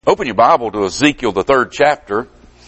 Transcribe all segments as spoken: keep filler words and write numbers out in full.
Open your Bible to Ezekiel, the third chapter,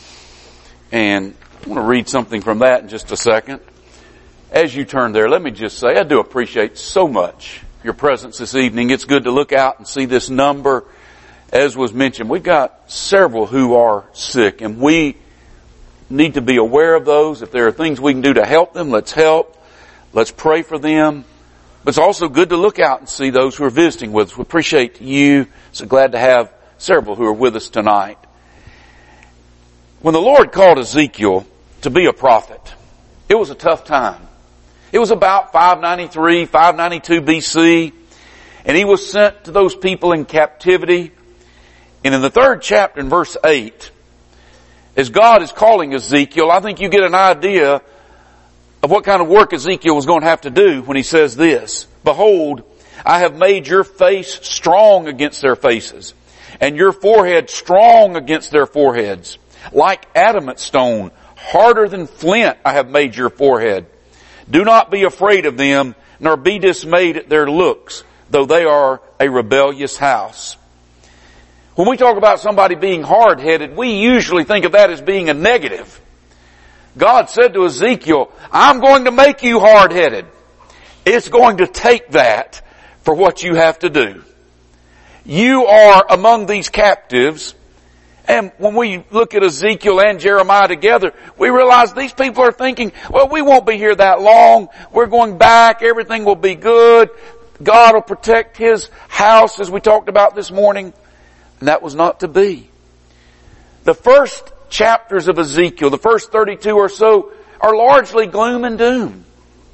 and I want to read something from that in just a second. As you turn there, let me just say, I do appreciate so much your presence this evening. It's good to look out and see this number. As was mentioned, we've got several who are sick, and we need to be aware of those. If there are things we can do to help them, let's help. Let's pray for them. But it's also good to look out and see those who are visiting with us. We appreciate you. So glad to have several who are with us tonight. When the Lord called Ezekiel to be a prophet, it was a tough time. It was about five ninety-three, five ninety-two B C, and he was sent to those people in captivity. And in the third chapter, in verse eight, as God is calling Ezekiel, I think you get an idea of what kind of work Ezekiel was going to have to do when he says this: "Behold, I have made your face strong against their faces, and your forehead strong against their foreheads. Like adamant stone, harder than flint, I have made your forehead. Do not be afraid of them, nor be dismayed at their looks, though they are a rebellious house." When we talk about somebody being hard-headed, we usually think of that as being a negative. God said to Ezekiel, "I'm going to make you hard-headed. It's going to take that for what you have to do. You are among these captives." And when we look at Ezekiel and Jeremiah together, we realize these people are thinking, well, we won't be here that long. We're going back. Everything will be good. God will protect His house, as we talked about this morning. And that was not to be. The first chapters of Ezekiel, the first thirty-two or so, are largely gloom and doom.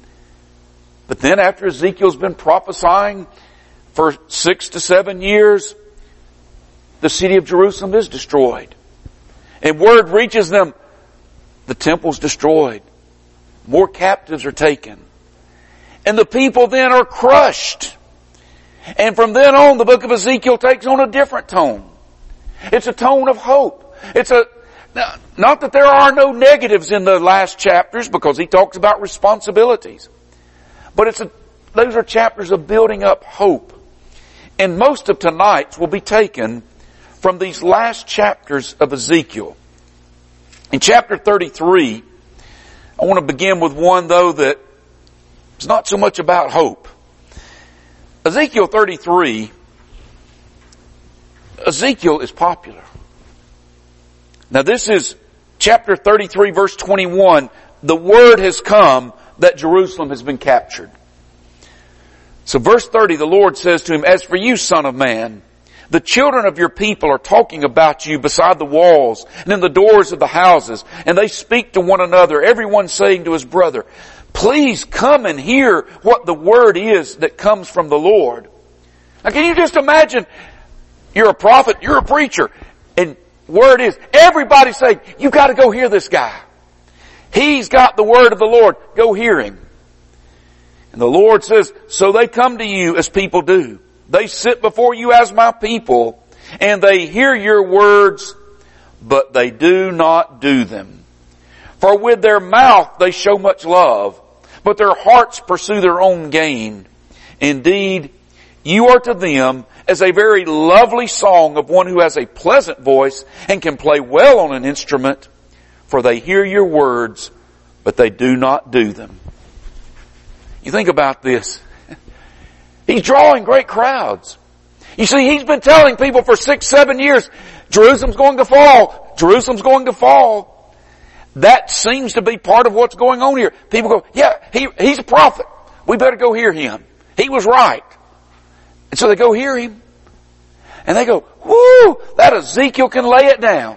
But then after Ezekiel's been prophesying for six to seven years, the city of Jerusalem is destroyed. And word reaches them, the temple's destroyed. More captives are taken. And the people then are crushed. And from then on, the book of Ezekiel takes on a different tone. It's a tone of hope. It's a, not that there are no negatives in the last chapters, because he talks about responsibilities. But it's a, those are chapters of building up hope. And most of tonight's will be taken from these last chapters of Ezekiel. In chapter thirty-three, I want to begin with one, though, that is not so much about hope. Ezekiel thirty-three, Ezekiel is popular. Now this is chapter thirty-three, verse twenty-one. The word has come that Jerusalem has been captured. So verse thirty, the Lord says to him, "As for you, son of man, the children of your people are talking about you beside the walls and in the doors of the houses, and they speak to one another, everyone saying to his brother, 'Please come and hear what the word is that comes from the Lord.'" Now can you just imagine, you're a prophet, you're a preacher, and word is, everybody's saying, "You got to go hear this guy. He's got the word of the Lord. Go hear him." And the Lord says, "So they come to you as people do. They sit before you as my people, and they hear your words, but they do not do them. For with their mouth they show much love, but their hearts pursue their own gain. Indeed, you are to them as a very lovely song of one who has a pleasant voice and can play well on an instrument, for they hear your words, but they do not do them." You think about this. He's drawing great crowds. You see, he's been telling people for six, seven years, Jerusalem's going to fall. Jerusalem's going to fall. That seems to be part of what's going on here. People go, yeah, he, he's a prophet. We better go hear him. He was right. And so they go hear him. And they go, whoo, that Ezekiel can lay it down.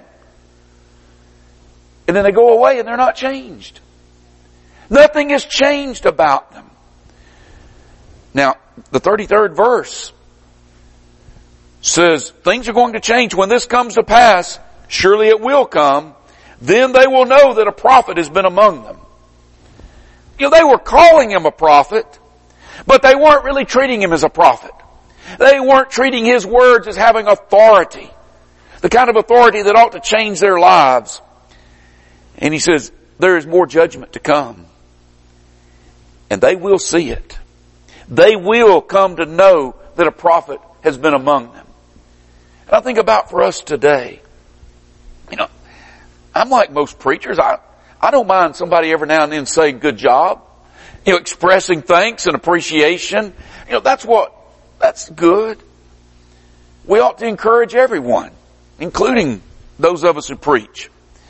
And then they go away and they're not changed. Nothing has changed about them. Now, the thirty-third verse says, things are going to change. When this comes to pass, surely it will come, then they will know that a prophet has been among them. You know, they were calling him a prophet, but they weren't really treating him as a prophet. They weren't treating his words as having authority, the kind of authority that ought to change their lives. And he says, there is more judgment to come. And they will see it. They will come to know that a prophet has been among them. I think about for us today. You know, I'm like most preachers. I, I don't mind somebody every now and then saying good job. You know, expressing thanks and appreciation. You know, that's what, that's good. We ought to encourage everyone, including those of us who preach.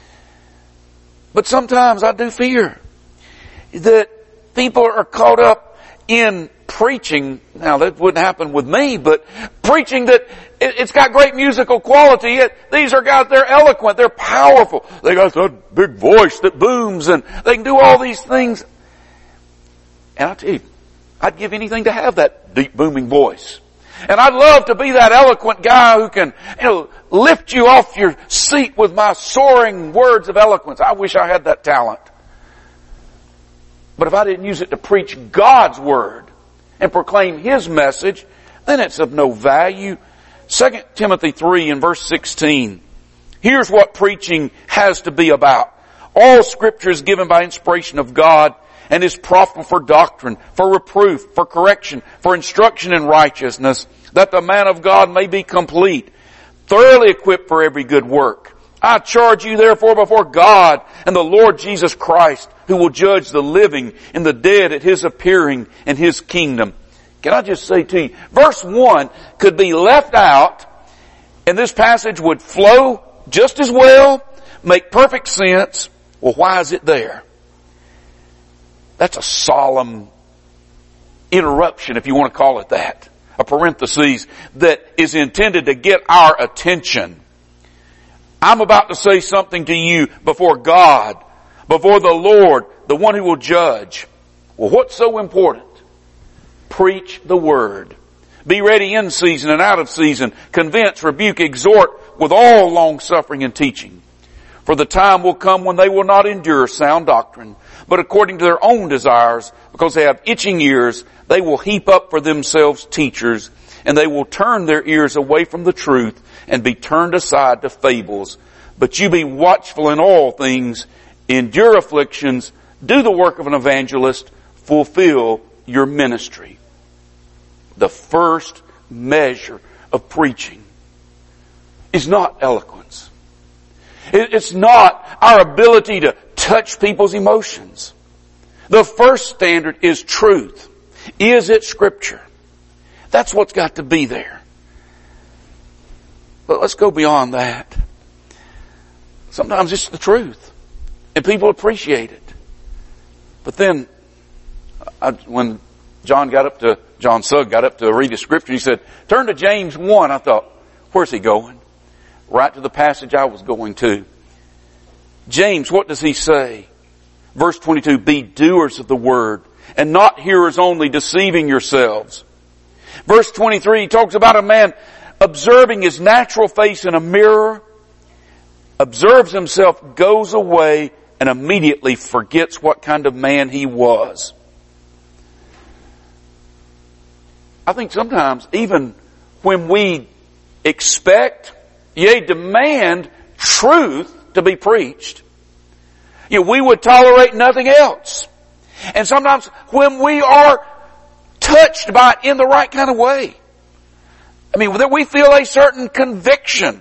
But sometimes I do fear that people are caught up in preaching. Now that wouldn't happen with me, but preaching that it's got great musical quality. It, these are guys, they're eloquent, they're powerful. They got that big voice that booms and they can do all these things. And I tell you, I'd give anything to have that deep booming voice. And I'd love to be that eloquent guy who can, you know, lift you off your seat with my soaring words of eloquence. I wish I had that talent. But if I didn't use it to preach God's word and proclaim His message, then it's of no value. Second Timothy three and verse sixteen. Here's what preaching has to be about. All Scripture is given by inspiration of God and is profitable for doctrine, for reproof, for correction, for instruction in righteousness, that the man of God may be complete, thoroughly equipped for every good work. I charge you therefore before God and the Lord Jesus Christ, who will judge the living and the dead at His appearing in His kingdom. Can I just say to you, verse one could be left out and this passage would flow just as well, make perfect sense. Well, why is it there? That's a solemn interruption, if you want to call it that. A parenthesis that is intended to get our attention. I'm about to say something to you before God, before the Lord, the one who will judge. Well, what's so important? Preach the word. Be ready in season and out of season. Convince, rebuke, exhort with all long suffering and teaching. For the time will come when they will not endure sound doctrine, but according to their own desires, because they have itching ears, they will heap up for themselves teachers, and they will turn their ears away from the truth and be turned aside to fables. But you be watchful in all things, endure afflictions, do the work of an evangelist, fulfill your ministry. The first measure of preaching is not eloquence. It's not our ability to touch people's emotions. The first standard is truth. Is it Scripture? That's what's got to be there. But let's go beyond that. Sometimes it's the truth. And people appreciate it. But then, I, when John got up to, John Sugg got up to read the Scripture, he said, turn to James one. I thought, where's he going? Right to the passage I was going to. James, what does he say? Verse twenty-two, be doers of the word and not hearers only, deceiving yourselves. Verse twenty-three, he talks about a man observing his natural face in a mirror, observes himself, goes away, and immediately forgets what kind of man he was. I think sometimes even when we expect, yea, demand truth to be preached, you know, we would tolerate nothing else. And sometimes when we are touched by it in the right kind of way, I mean, that we feel a certain conviction,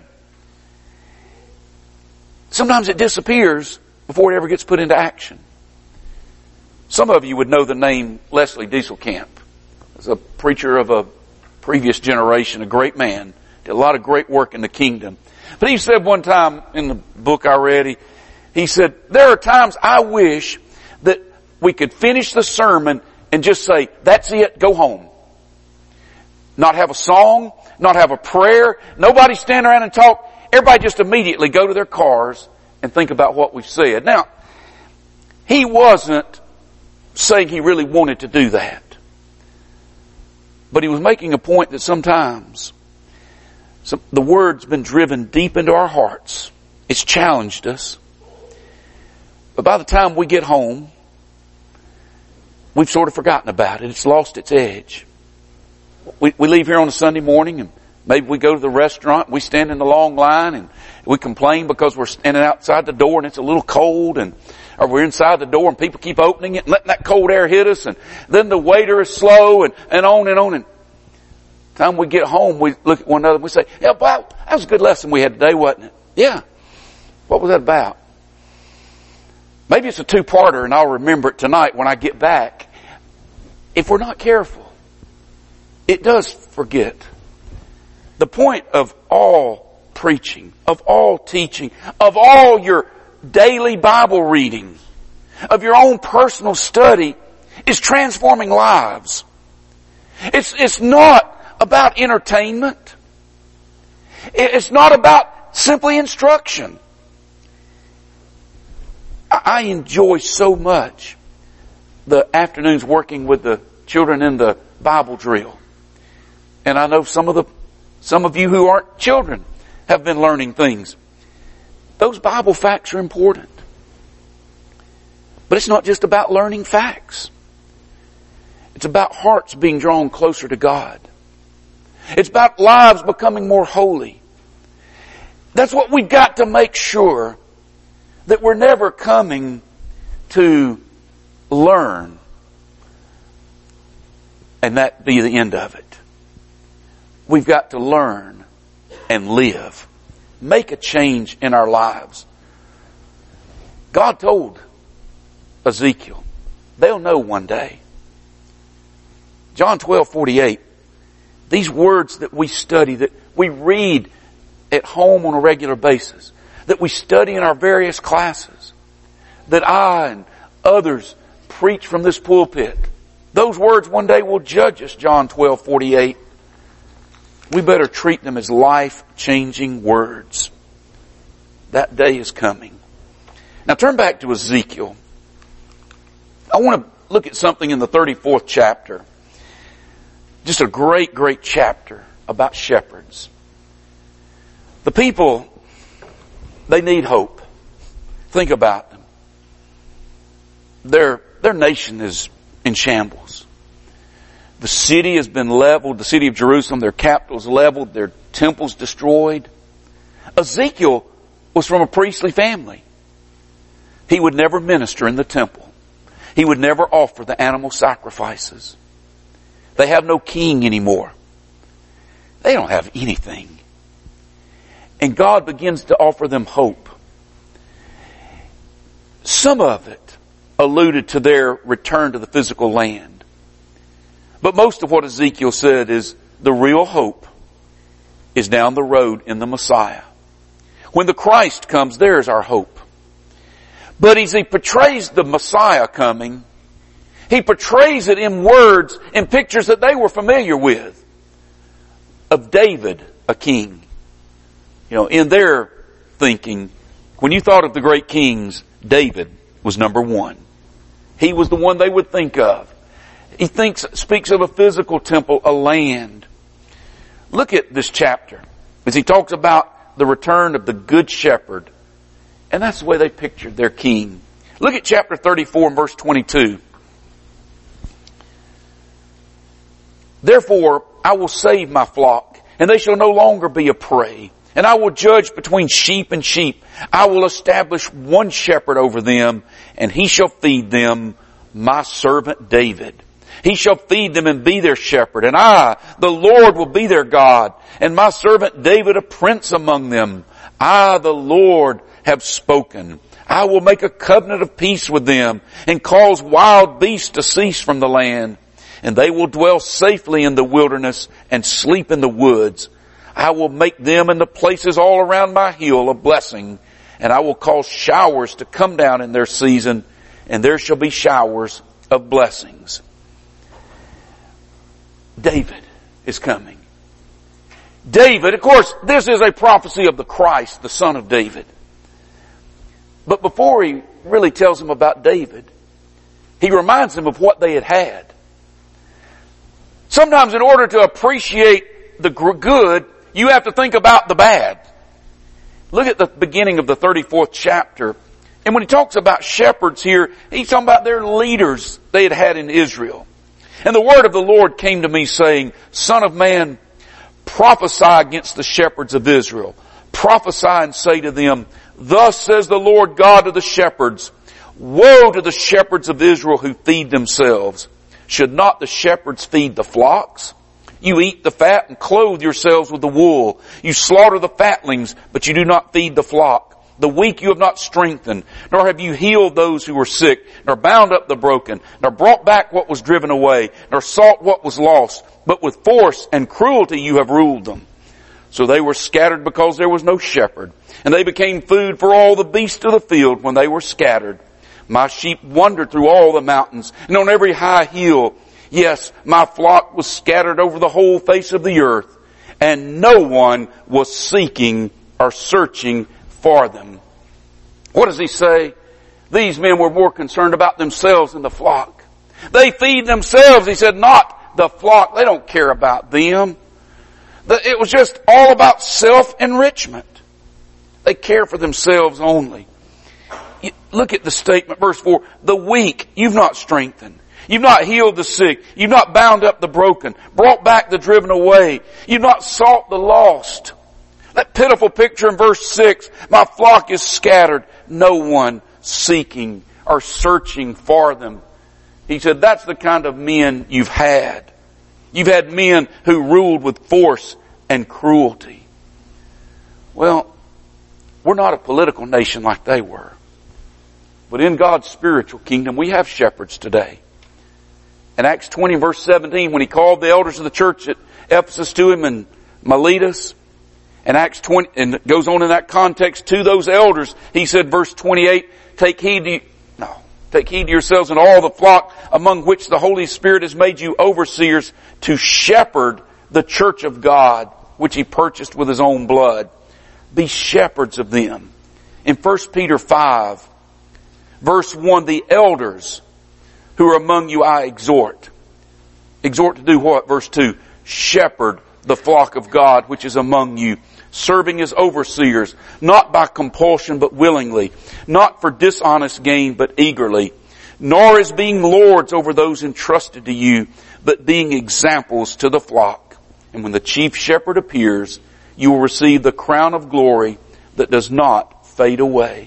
sometimes it disappears before it ever gets put into action. Some of you would know the name Leslie Dieselkamp. He's a preacher of a previous generation, a great man, did a lot of great work in the kingdom. But he said one time in the book I read, he, he said, there are times I wish that we could finish the sermon and just say, that's it, go home. Not have a song, not have a prayer, nobody stand around and talk. Everybody just immediately go to their cars and think about what we've said. Now, he wasn't saying he really wanted to do that. But he was making a point that sometimes So the Word's been driven deep into our hearts. It's challenged us. But by the time we get home, we've sort of forgotten about it. It's lost its edge. We, we leave here on a Sunday morning and maybe we go to the restaurant. We stand in the long line and we complain because we're standing outside the door and it's a little cold, and or we're inside the door and people keep opening it and letting that cold air hit us, and then the waiter is slow, and, and on and on. And Time we get home, we look at one another and we say, yeah, wow, that was a good lesson we had today, wasn't it? Yeah. What was that about? Maybe it's a two-parter and I'll remember it tonight when I get back. If we're not careful, it does forget. The point of all preaching, of all teaching, of all your daily Bible reading, of your own personal study is transforming lives. It's, it's not about entertainment. It's not about simply instruction. I enjoy so much the afternoons working with the children in the Bible drill. And I know some of the, some of you who aren't children have been learning things. Those Bible facts are important. But it's not just about learning facts. It's about hearts being drawn closer to God. It's about lives becoming more holy. That's what we've got to make sure, that we're never coming to learn and that be the end of it. We've got to learn and live. Make a change in our lives. God told Ezekiel, they'll know one day. John twelve forty-eight. These words that we study, that we read at home on a regular basis, that we study in our various classes, that I and others preach from this pulpit, those words one day will judge us, John twelve forty-eight. We better treat them as life-changing words. That day is coming. Now turn back to Ezekiel. I want to look at something in the thirty-fourth chapter. Just a great, great chapter about shepherds. The people, they need hope. Think about them. Their, their nation is in shambles. The city has been leveled, the city of Jerusalem, their capital is leveled, their temples destroyed. Ezekiel was from a priestly family. He would never minister in the temple. He would never offer the animal sacrifices. They have no king anymore. They don't have anything. And God begins to offer them hope. Some of it alluded to their return to the physical land. But most of what Ezekiel said is the real hope is down the road in the Messiah. When the Christ comes, there is our hope. But as he portrays the Messiah coming, he portrays it in words, in pictures that they were familiar with. Of David, a king. You know, in their thinking, when you thought of the great kings, David was number one. He was the one they would think of. He thinks, speaks of a physical temple, a land. Look at this chapter as he talks about the return of the good shepherd. And that's the way they pictured their king. Look at chapter thirty-four and verse twenty-two. Therefore, I will save my flock, and they shall no longer be a prey. And I will judge between sheep and sheep. I will establish one shepherd over them, and he shall feed them, my servant David. He shall feed them and be their shepherd. And I, the Lord, will be their God, and my servant David a prince among them. I, the Lord, have spoken. I will make a covenant of peace with them, and cause wild beasts to cease from the land. And they will dwell safely in the wilderness and sleep in the woods. I will make them and the places all around my hill a blessing, and I will cause showers to come down in their season, and there shall be showers of blessings. David is coming. David, of course, this is a prophecy of the Christ, the son of David. But before he really tells him about David, he reminds him of what they had had. Sometimes in order to appreciate the good, you have to think about the bad. Look at the beginning of the thirty-fourth chapter. And when he talks about shepherds here, he's talking about their leaders they had had in Israel. And the word of the Lord came to me saying, Son of man, prophesy against the shepherds of Israel. Prophesy and say to them, Thus says the Lord God of the shepherds, Woe to the shepherds of Israel who feed themselves. Should not the shepherds feed the flocks? You eat the fat and clothe yourselves with the wool. You slaughter the fatlings, but you do not feed the flock. The weak you have not strengthened, nor have you healed those who were sick, nor bound up the broken, nor brought back what was driven away, nor sought what was lost, but with force and cruelty you have ruled them. So they were scattered because there was no shepherd, and they became food for all the beasts of the field when they were scattered. My sheep wandered through all the mountains, and on every high hill. Yes, my flock was scattered over the whole face of the earth, and no one was seeking or searching for them. What does he say? These men were more concerned about themselves than the flock. They feed themselves, he said, not the flock. They don't care about them. It was just all about self-enrichment. They care for themselves only. Look at the statement, verse four. The weak you've not strengthened. You've not healed the sick. You've not bound up the broken, brought back the driven away. You've not sought the lost. That pitiful picture in verse six, my flock is scattered, no one seeking or searching for them. He said, that's the kind of men you've had. You've had men who ruled with force and cruelty. Well, we're not a political nation like they were. But in God's spiritual kingdom, we have shepherds today. In Acts twenty verse seventeen, when he called the elders of the church at Ephesus to him in Miletus, and Acts twenty, and it goes on in that context to those elders, he said, verse twenty-eight, take heed to, no, take heed to yourselves and all the flock among which the Holy Spirit has made you overseers to shepherd the church of God, which he purchased with his own blood. Be shepherds of them. In First Peter five, verse one, the elders who are among you I exhort. Exhort to do what? Verse two, shepherd the flock of God which is among you, serving as overseers, not by compulsion but willingly, not for dishonest gain but eagerly, nor as being lords over those entrusted to you, but being examples to the flock. And when the chief shepherd appears, you will receive the crown of glory that does not fade away.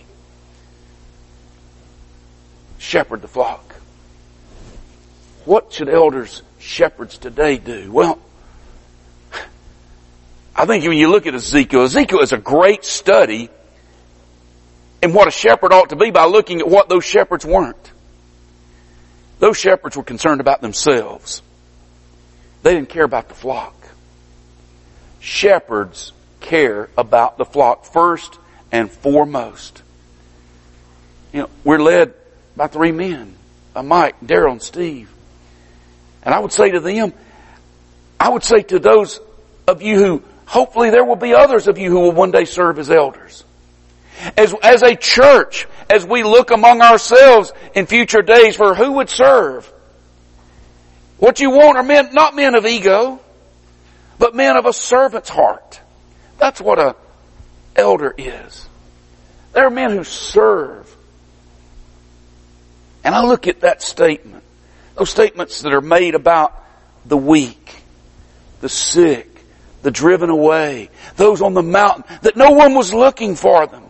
Shepherd the flock. What should elders, shepherds today do? Well, I think when you look at Ezekiel, Ezekiel is a great study in what a shepherd ought to be by looking at what those shepherds weren't. Those shepherds were concerned about themselves. They didn't care about the flock. Shepherds care about the flock first and foremost. You know, we're led by three men, by Mike, Daryl, and Steve. And I would say to them, I would say to those of you who, hopefully there will be others of you who will one day serve as elders. As, as a church, as we look among ourselves in future days for who would serve, what you want are men, not men of ego, but men of a servant's heart. That's what an elder is. There are men who serve. And I look at that statement, those statements that are made about the weak, the sick, the driven away, those on the mountain, that no one was looking for them.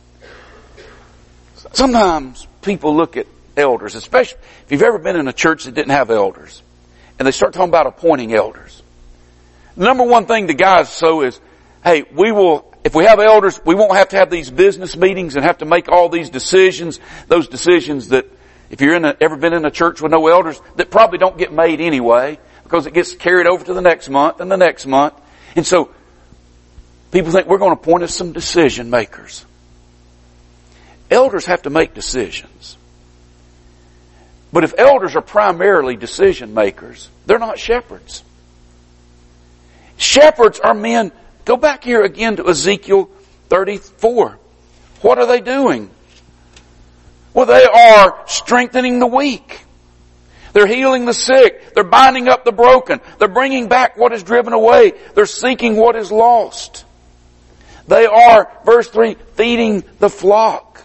Sometimes people look at elders, especially if you've ever been in a church that didn't have elders, and they start talking about appointing elders. The number one thing the guys say is, hey, we will, if we have elders, we won't have to have these business meetings and have to make all these decisions, those decisions that, if you're in a, ever been in a church with no elders, that probably don't get made anyway, because it gets carried over to the next month and the next month. And so, people think we're going to appoint us some decision makers. Elders have to make decisions. But if elders are primarily decision makers, they're not shepherds. Shepherds are men. Go back here again to Ezekiel thirty-four. What are they doing? Well, they are strengthening the weak. They're healing the sick. They're binding up the broken. They're bringing back what is driven away. They're seeking what is lost. They are, verse three, feeding the flock.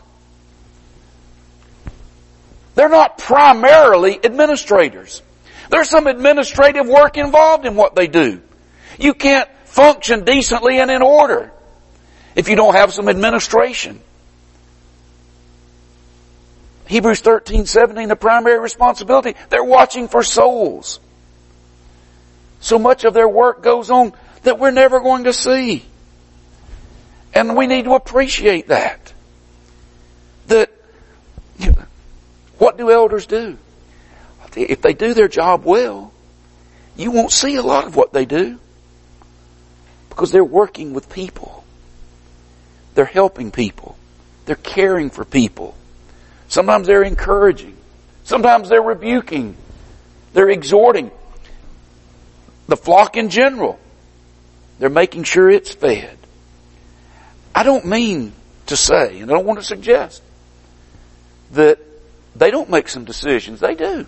They're not primarily administrators. There's some administrative work involved in what they do. You can't function decently and in order if you don't have some administration. Hebrews thirteen seventeen, the primary responsibility, they're watching for souls. So much of their work goes on that we're never going to see. And we need to appreciate that. That, you know, what do elders do? If they do their job well, you won't see a lot of what they do. Because they're working with people. They're helping people. They're caring for people. Sometimes they're encouraging. Sometimes they're rebuking. They're exhorting. The flock in general, they're making sure it's fed. I don't mean to say, and I don't want to suggest, that they don't make some decisions. They do.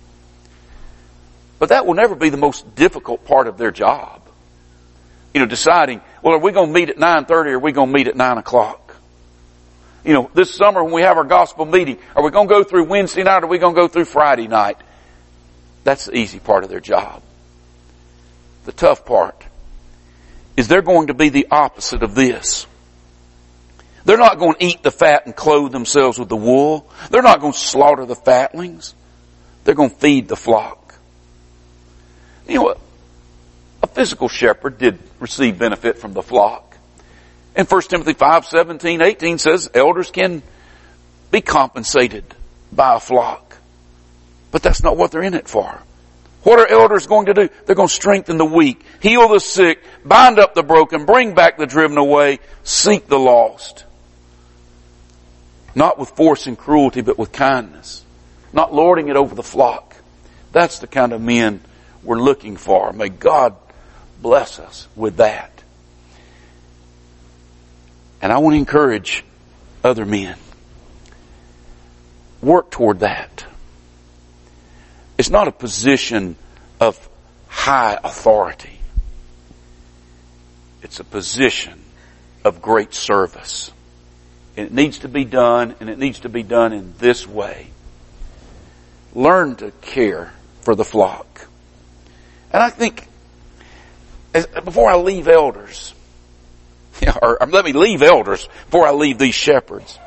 But that will never be the most difficult part of their job. You know, deciding, well, are we going to meet at nine thirty or are we going to meet at nine o'clock? You know, this summer when we have our gospel meeting, are we going to go through Wednesday night or are we going to go through Friday night? That's the easy part of their job. The tough part is they're going to be the opposite of this. They're not going to eat the fat and clothe themselves with the wool. They're not going to slaughter the fatlings. They're going to feed the flock. You know what? A physical shepherd did receive benefit from the flock. And First Timothy five, seventeen, eighteen says elders can be compensated by a flock. But that's not what they're in it for. What are elders going to do? They're going to strengthen the weak, heal the sick, bind up the broken, bring back the driven away, seek the lost. Not with force and cruelty, but with kindness. Not lording it over the flock. That's the kind of men we're looking for. May God bless us with that. And I want to encourage other men. Work toward that. It's not a position of high authority. It's a position of great service. And it needs to be done, and it needs to be done in this way. Learn to care for the flock. And I think, as, before I leave elders, or, or let me leave elders before I leave these shepherds,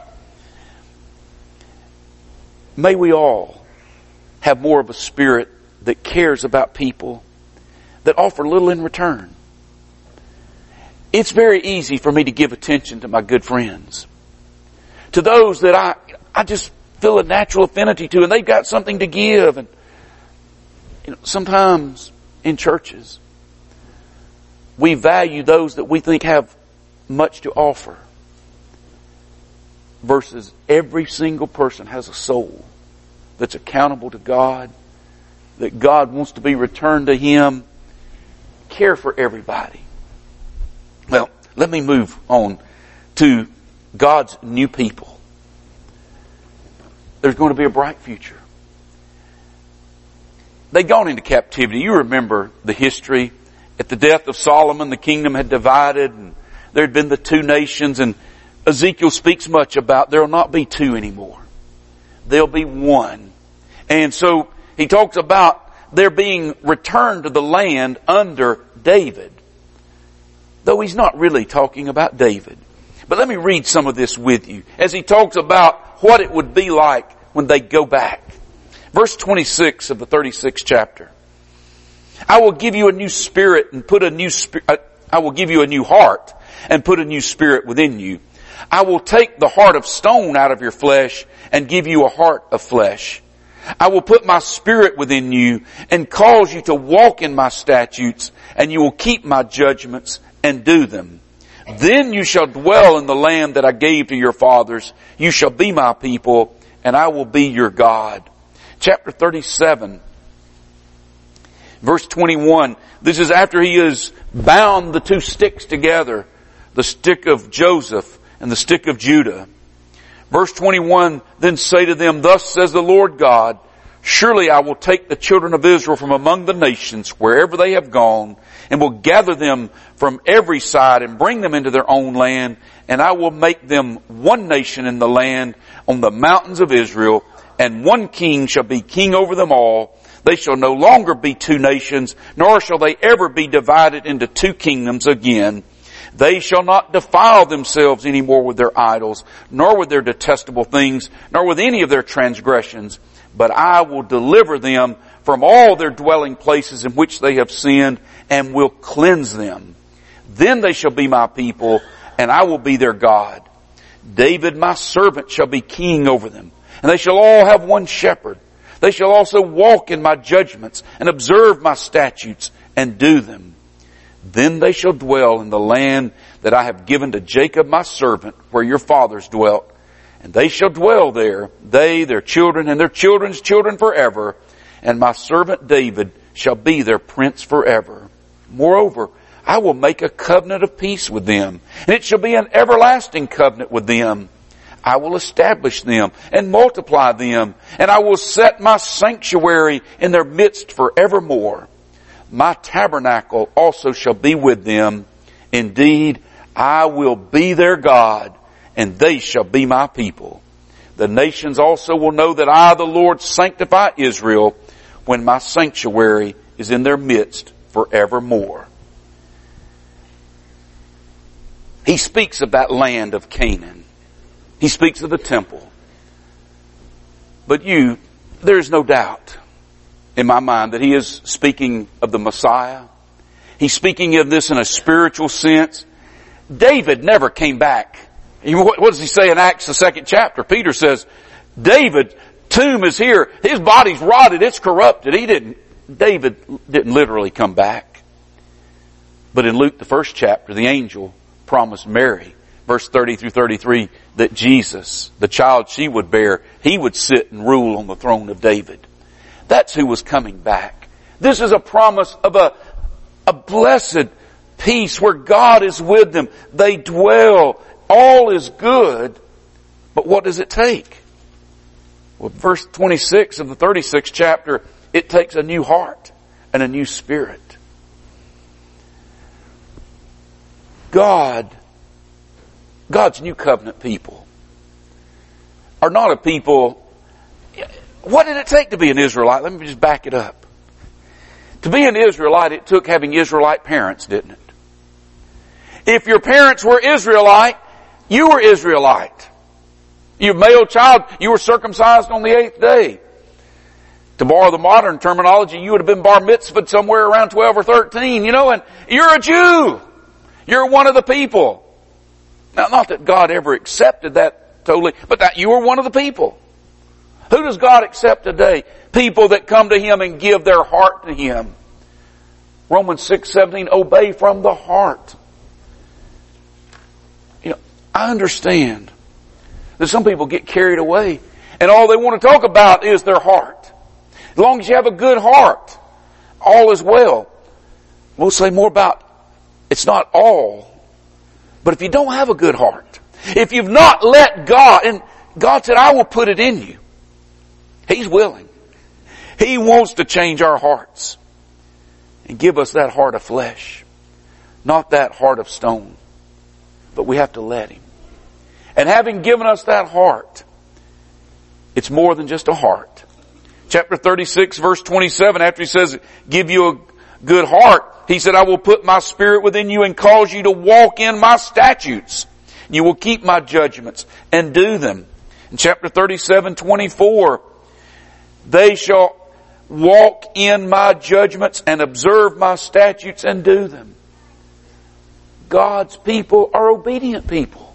may we all have more of a spirit that cares about people, that offer little in return. It's very easy for me to give attention to my good friends, to those that I, I just feel a natural affinity to, and they've got something to give. And you know, sometimes in churches, we value those that we think have much to offer, versus every single person has a soul that's accountable to God, that God wants to be returned to Him. Care for everybody. Well, let me move on to God's new people. There's going to be a bright future. They'd gone into captivity. You remember the history. At the death of Solomon, the kingdom had divided, and there had been the two nations, and Ezekiel speaks much about there will not be two anymore. There'll be one. And so he talks about their being returned to the land under David. Though he's not really talking about David. But let me read some of this with you as he talks about what it would be like when they go back. Verse twenty-six of the thirty-sixth chapter. I will give you a new spirit and put a new spirit, I will give you a new heart and put a new spirit within you. I will take the heart of stone out of your flesh and give you a heart of flesh. I will put my spirit within you and cause you to walk in my statutes, and you will keep my judgments and do them. Then you shall dwell in the land that I gave to your fathers. You shall be my people, and I will be your God. Chapter thirty-seven, verse twenty-one. This is after he has bound the two sticks together, the stick of Joseph and the stick of Judah. Verse twenty-one, then say to them, thus says the Lord God, surely I will take the children of Israel from among the nations wherever they have gone, and will gather them from every side and bring them into their own land, and I will make them one nation in the land on the mountains of Israel, and one king shall be king over them all. They shall no longer be two nations, nor shall they ever be divided into two kingdoms again. They shall not defile themselves any more with their idols, nor with their detestable things, nor with any of their transgressions. But I will deliver them from all their dwelling places in which they have sinned, and will cleanse them. Then they shall be my people, and I will be their God. David my servant shall be king over them, and they shall all have one shepherd. They shall also walk in my judgments, and observe my statutes, and do them. Then they shall dwell in the land that I have given to Jacob my servant, where your fathers dwelt. And they shall dwell there, they, their children, and their children's children forever. And my servant David shall be their prince forever. Moreover, I will make a covenant of peace with them, and it shall be an everlasting covenant with them. I will establish them and multiply them, and I will set my sanctuary in their midst forevermore. My tabernacle also shall be with them. Indeed, I will be their God, and they shall be my people. The nations also will know that I, the Lord, sanctify Israel, when my sanctuary is in their midst forevermore. He speaks of that land of Canaan. He speaks of the temple. But you, there's no doubt in my mind that he is speaking of the Messiah. He's speaking of this in a spiritual sense. David never came back. What does he say in Acts, the second chapter? Peter says, David's tomb is here. His body's rotted. It's corrupted. He didn't, David didn't literally come back. But in Luke, the first chapter, the angel promised Mary, verse thirty through thirty-three, that Jesus, the child she would bear, he would sit and rule on the throne of David. That's who was coming back. This is a promise of a, a blessed peace where God is with them. They dwell. All is good. But what does it take? Well, verse twenty-six of the thirty-sixth chapter, it takes a new heart and a new spirit. God, God's new covenant people are not a people. What did it take to be an Israelite? Let me just back it up. To be an Israelite, it took having Israelite parents, didn't it? If your parents were Israelite, you were Israelite. You male child, you were circumcised on the eighth day. To borrow the modern terminology, you would have been bar mitzvahed somewhere around twelve or thirteen, you know, and you're a Jew. You're one of the people. Now, not that God ever accepted that totally, but that you were one of the people. Who does God accept today? People that come to Him and give their heart to Him. Romans six seventeen, obey from the heart. You know, I understand that some people get carried away and all they want to talk about is their heart. As long as you have a good heart, all is well. We'll say more about it's not all. But if you don't have a good heart, if you've not let God, and God said, I will put it in you. He's willing. He wants to change our hearts and give us that heart of flesh, not that heart of stone. But we have to let Him. And having given us that heart, it's more than just a heart. Chapter thirty-six, verse twenty-seven, after He says, give you a good heart, He said, I will put my spirit within you and cause you to walk in my statutes. You will keep my judgments and do them. In chapter thirty-seven, twenty-four, they shall walk in my judgments and observe my statutes and do them. God's people are obedient people.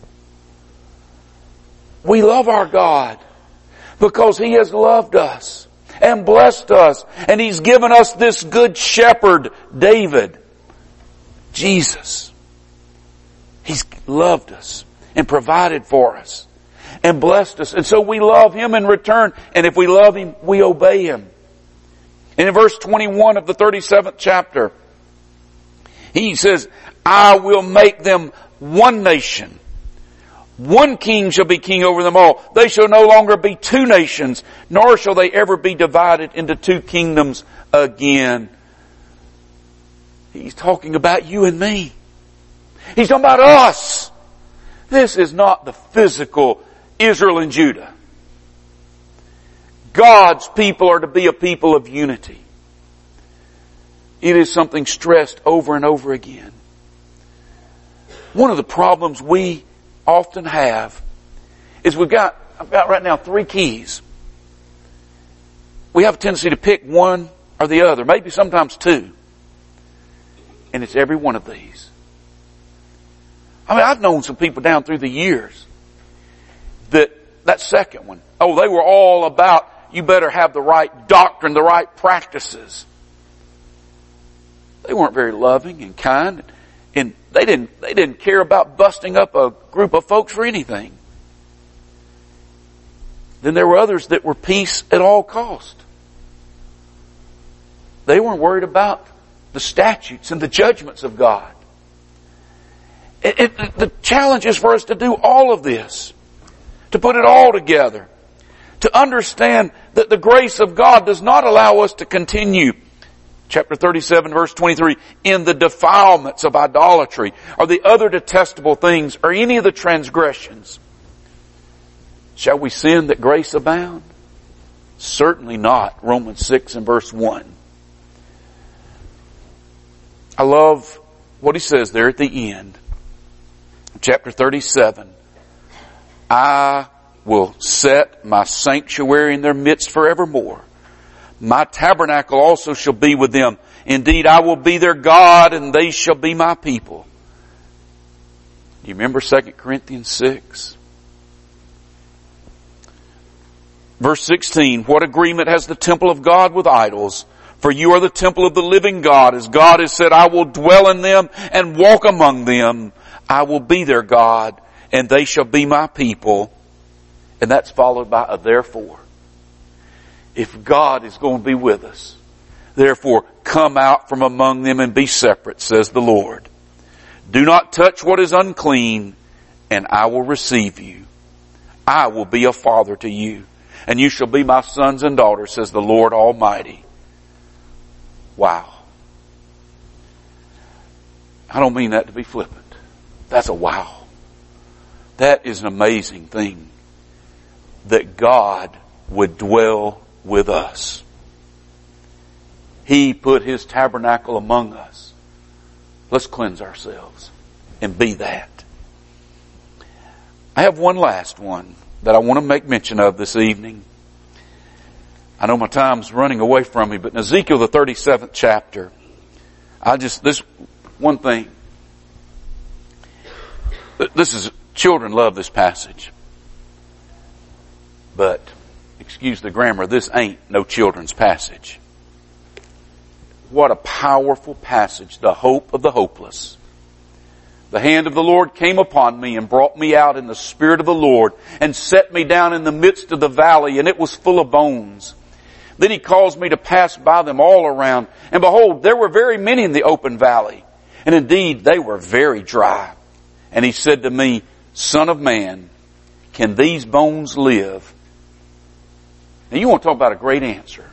We love our God because He has loved us and blessed us, and He's given us this good shepherd, David, Jesus. He's loved us and provided for us and blessed us. And so we love Him in return. And if we love Him, we obey Him. And in verse twenty-one of the thirty-seventh chapter, He says, I will make them one nation. One king shall be king over them all. They shall no longer be two nations, nor shall they ever be divided into two kingdoms again. He's talking about you and me. He's talking about us. This is not the physical Israel and Judah. God's people are to be a people of unity. It is something stressed over and over again. One of the problems we often have is we've got, I've got right now three keys. We have a tendency to pick one or the other, maybe sometimes two. And it's every one of these. I mean, I've known some people down through the years that, that second one, oh, they were all about, you better have the right doctrine, the right practices. They weren't very loving and kind, and they didn't, they didn't care about busting up a group of folks for anything. Then there were others that were peace at all cost. They weren't worried about the statutes and the judgments of God. It, it, the challenge is for us to do all of this, to put it all together, to understand that the grace of God does not allow us to continue, chapter thirty-seven, verse twenty-three, in the defilements of idolatry or the other detestable things or any of the transgressions. Shall we sin that grace abound? Certainly not. Romans six and verse one. I love what he says there at the end. Chapter thirty-seven. I will set my sanctuary in their midst forevermore. My tabernacle also shall be with them. Indeed, I will be their God, and they shall be my people. Do you remember Second Corinthians six? Verse sixteen, what agreement has the temple of God with idols? For you are the temple of the living God. As God has said, I will dwell in them and walk among them. I will be their God, and they shall be my people. And that's followed by a therefore. If God is going to be with us, therefore come out from among them and be separate, says the Lord. Do not touch what is unclean, and I will receive you. I will be a father to you, and you shall be my sons and daughters, says the Lord Almighty. Wow. I don't mean that to be flippant. That's a wow. That is an amazing thing, that God would dwell with us. He put His tabernacle among us. Let's cleanse ourselves and be that. I have one last one that I want to make mention of this evening. I know my time's running away from me, but in Ezekiel the thirty-seventh chapter, I just, this one thing, this is, children love this passage. But, excuse the grammar, this ain't no children's passage. What a powerful passage, the hope of the hopeless. The hand of the Lord came upon me and brought me out in the spirit of the Lord and set me down in the midst of the valley, and it was full of bones. Then He caused me to pass by them all around, and behold, there were very many in the open valley, and indeed they were very dry. And He said to me, Son of man, can these bones live? Now you want to talk about a great answer.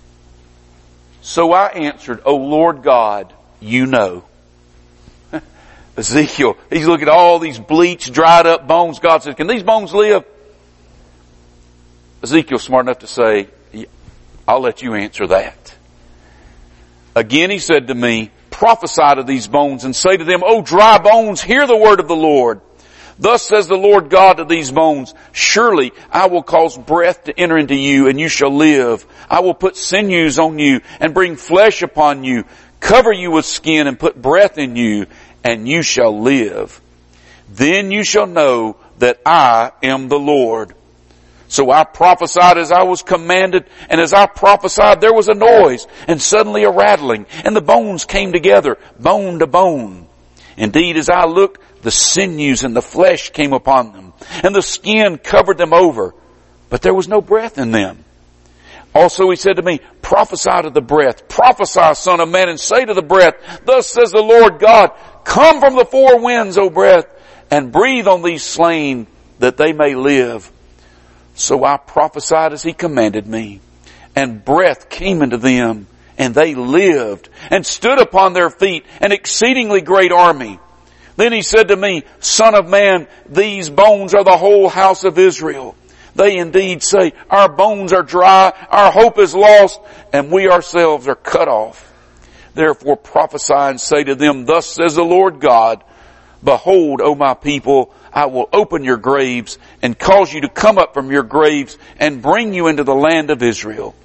So I answered, O Lord God, you know. Ezekiel, he's looking at all these bleached, dried up bones. God says, can these bones live? Ezekiel's smart enough to say, I'll let you answer that. Again He said to me, prophesy to these bones and say to them, O dry bones, hear the word of the Lord. Thus says the Lord God to these bones, surely I will cause breath to enter into you, and you shall live. I will put sinews on you and bring flesh upon you, cover you with skin and put breath in you, and you shall live. Then you shall know that I am the Lord. So I prophesied as I was commanded, and as I prophesied there was a noise, and suddenly a rattling, and the bones came together, bone to bone. Indeed, as I looked, the sinews and the flesh came upon them, and the skin covered them over, but there was no breath in them. Also He said to me, prophesy to the breath, prophesy, son of man, and say to the breath, thus says the Lord God, come from the four winds, O breath, and breathe on these slain, that they may live. So I prophesied as He commanded me, and breath came into them, and they lived, and stood upon their feet, an exceedingly great army. Then He said to me, Son of man, these bones are the whole house of Israel. They indeed say, our bones are dry, our hope is lost, and we ourselves are cut off. Therefore prophesy and say to them, thus says the Lord God, behold, O my people, I will open your graves and cause you to come up from your graves and bring you into the land of Israel.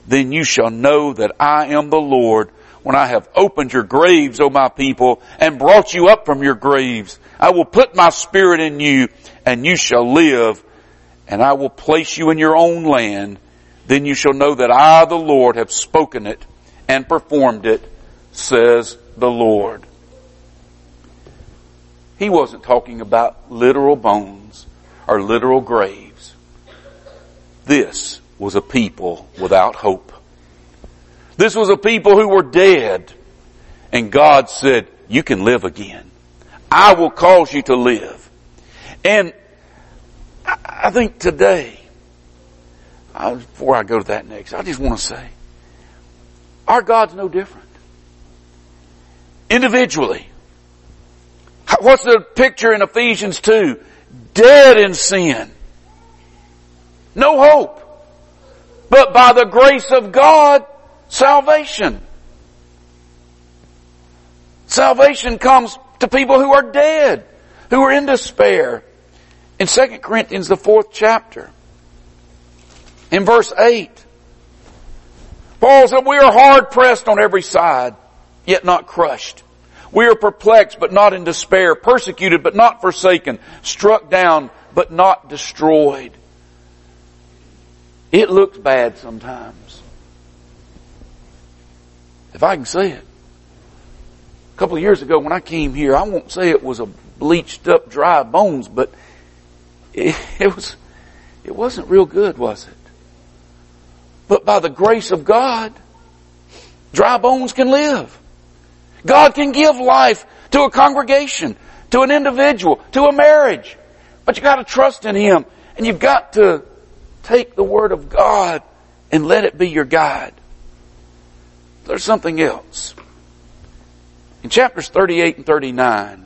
then you shall know that I am the Lord, when I have opened your graves, O my people, and brought you up from your graves. I will put my spirit in you, and you shall live, and I will place you in your own land. Then you shall know that I, the Lord, have spoken it and performed it, says the Lord. He wasn't talking about literal bones or literal graves. This was a people without hope. This was a people who were dead. And God said, you can live again. I will cause you to live. And I think today, before I go to that next, I just want to say, our God's no different. Individually. What's the picture in Ephesians two? Dead in sin. No hope. But by the grace of God, salvation. Salvation comes to people who are dead, who are in despair. In Second Corinthians, the fourth chapter, in verse eight, Paul said, we are hard pressed on every side, yet not crushed. We are perplexed, but not in despair, persecuted, but not forsaken, struck down, but not destroyed. It looks bad sometimes. If I can say it. A couple of years ago when I came here, I won't say it was a bleached up dry bones, but it, it was, it wasn't real good, was it? But by the grace of God, dry bones can live. God can give life to a congregation, to an individual, to a marriage. But you got to trust in Him, and you've got to take the Word of God and let it be your guide. There's something else. In chapters thirty-eight and thirty-nine,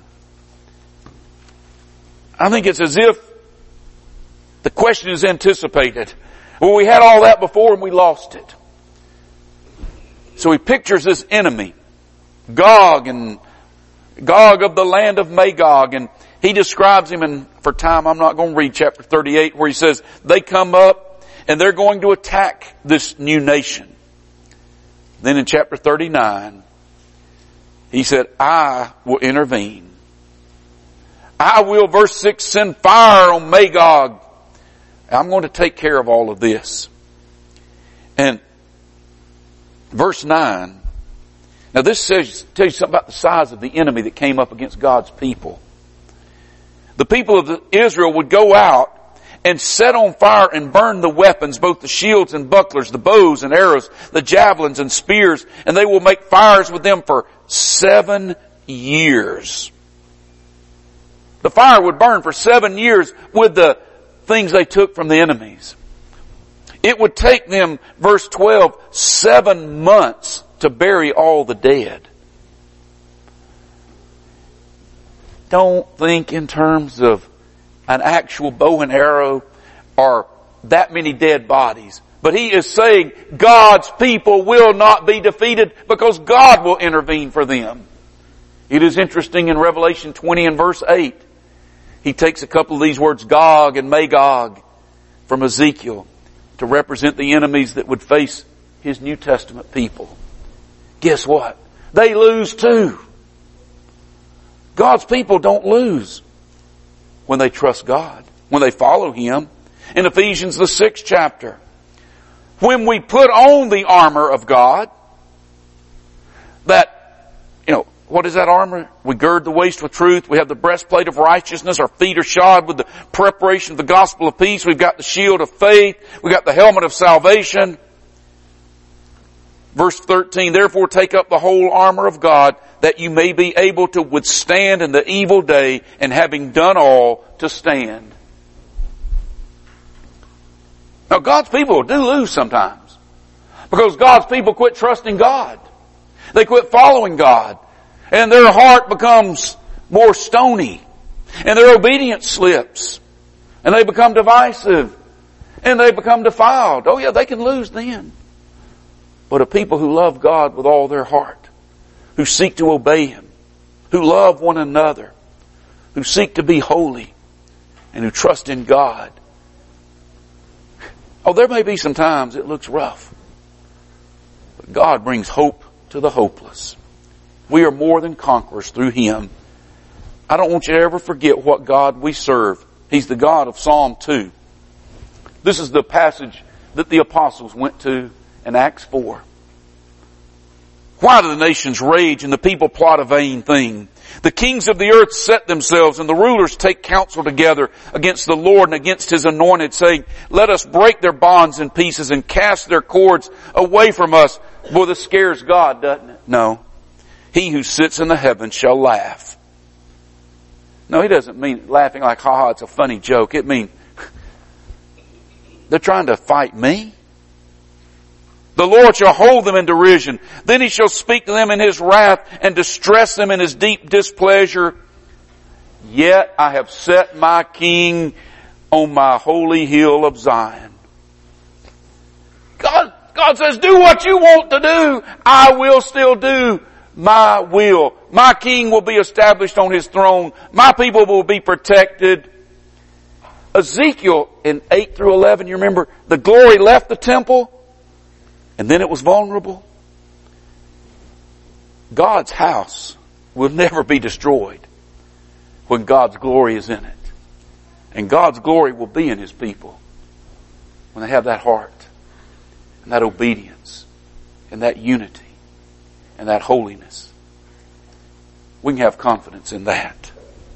I think it's as if the question is anticipated. Well, we had all that before and we lost it. So he pictures this enemy, Gog, and Gog of the land of Magog, and he describes him, and for time I'm not going to read chapter thirty-eight, where he says they come up and they're going to attack this new nation. Then in chapter thirty-nine, he said, I will intervene. I will, verse six, send fire on Magog. I'm going to take care of all of this. And verse nine, now this says, tells you something about the size of the enemy that came up against God's people. The people of Israel would go out and set on fire and burn the weapons, both the shields and bucklers, the bows and arrows, the javelins and spears, and they will make fires with them for seven years. The fire would burn for seven years with the things they took from the enemies. It would take them, verse twelve, seven months to bury all the dead. Don't think in terms of an actual bow and arrow or that many dead bodies. But he is saying God's people will not be defeated because God will intervene for them. It is interesting in Revelation twenty and verse eight. He takes a couple of these words, Gog and Magog, from Ezekiel to represent the enemies that would face His New Testament people. Guess what? They lose too. God's people don't lose when they trust God, when they follow Him. In Ephesians, the sixth chapter, when we put on the armor of God, that, you know, what is that armor? We gird the waist with truth. We have the breastplate of righteousness. Our feet are shod with the preparation of the gospel of peace. We've got the shield of faith. We've got the helmet of salvation. Verse thirteen, therefore take up the whole armor of God, that you may be able to withstand in the evil day, and having done all, to stand. Now God's people do lose sometimes, because God's people quit trusting God. They quit following God. And their heart becomes more stony. And their obedience slips. And they become divisive. And they become defiled. Oh yeah, they can lose then. But a people who love God with all their heart, who seek to obey Him, who love one another, who seek to be holy, and who trust in God. Oh, there may be some times it looks rough. God brings hope to the hopeless. We are more than conquerors through Him. I don't want you to ever forget what God we serve. He's the God of Psalm two. This is the passage that the apostles went to in Acts four. Why do the nations rage and the people plot a vain thing? The kings of the earth set themselves and the rulers take counsel together against the Lord and against His anointed, saying, let us break their bonds in pieces and cast their cords away from us. Boy, this scares God, doesn't it? No. He who sits in the heavens shall laugh. No, He doesn't mean laughing like, ha ha, it's a funny joke. It means they're trying to fight me. The Lord shall hold them in derision. Then He shall speak to them in His wrath and distress them in His deep displeasure. Yet I have set my King on my holy hill of Zion. God, God says, do what you want to do. I will still do my will. My King will be established on His throne. My people will be protected. Ezekiel in eight through eleven, you remember, the glory left the temple. And then it was vulnerable. God's house will never be destroyed when God's glory is in it. And God's glory will be in His people when they have that heart and that obedience and that unity and that holiness. We can have confidence in that.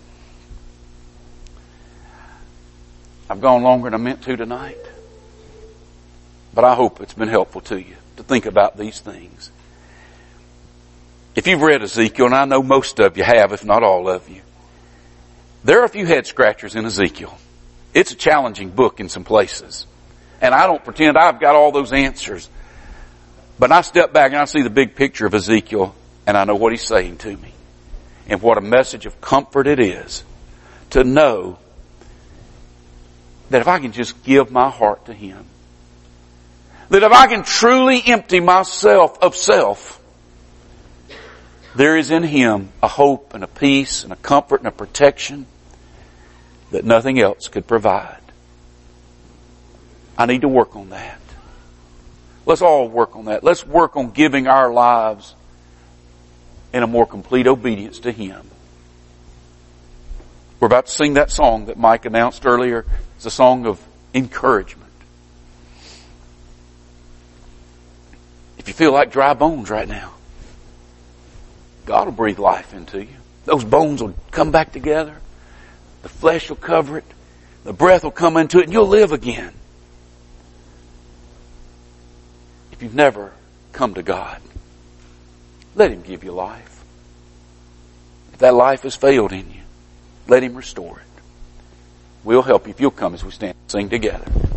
I've gone longer than I meant to tonight. But I hope it's been helpful to you to think about these things. If you've read Ezekiel, and I know most of you have, if not all of you, there are a few head scratchers in Ezekiel. It's a challenging book in some places. And I don't pretend I've got all those answers. But I step back and I see the big picture of Ezekiel, and I know what he's saying to me. And what a message of comfort it is to know that if I can just give my heart to Him, that if I can truly empty myself of self, there is in Him a hope and a peace and a comfort and a protection that nothing else could provide. I need to work on that. Let's all work on that. Let's work on giving our lives in a more complete obedience to Him. We're about to sing that song that Mike announced earlier. It's a song of encouragement. If you feel like dry bones right now, God will breathe life into you. Those bones will come back together. The flesh will cover it. The breath will come into it and you'll live again. If you've never come to God, let Him give you life. If that life has failed in you, let Him restore it. We'll help you if you'll come as we stand and sing together.